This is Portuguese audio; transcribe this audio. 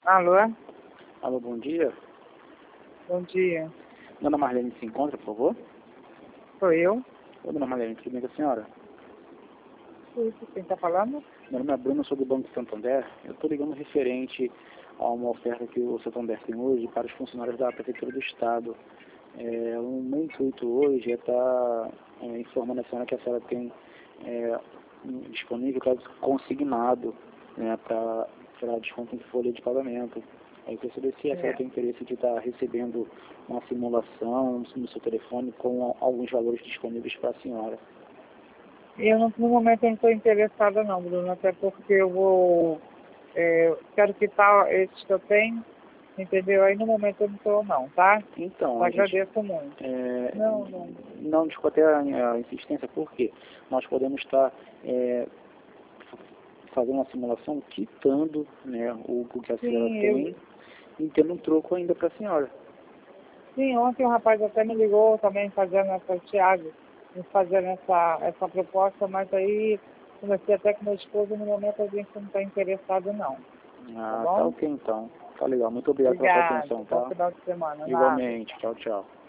Alô? Alô, bom dia. Bom dia. Dona Marlene se encontra, por favor? Sou eu. Ô, Dona Marlene, tudo bem com a senhora? Isso, quem está falando? Meu nome é Bruno, sou do Banco Santander. Eu estou ligando referente a uma oferta que o Santander tem hoje para os funcionários da Prefeitura do Estado. O meu intuito hoje é estar informando a senhora que a senhora tem disponível caso consignado, né, para desconto em folha de pagamento. Aí eu queria saber se a senhora tem interesse de estar recebendo uma simulação no seu telefone com alguns valores disponíveis para a senhora. No momento eu não estou interessada não, Bruno, até porque quero quitar esses que eu tenho, entendeu? Aí no momento eu não estou não, tá? Então, Eu agradeço muito. Não desculpa até a insistência, porque nós podemos estar fazendo uma simulação quitando, né, o que a senhora tem e tendo um troco ainda para a senhora. Sim, ontem o rapaz até me ligou também fazendo Thiago, fazendo essa proposta, mas aí comecei até com meu esposo, no momento a gente não está interessado não. Tá ok então. Tá legal. Muito obrigado pela sua atenção, tá? Bom final de semana. Igualmente. Tchau, tchau.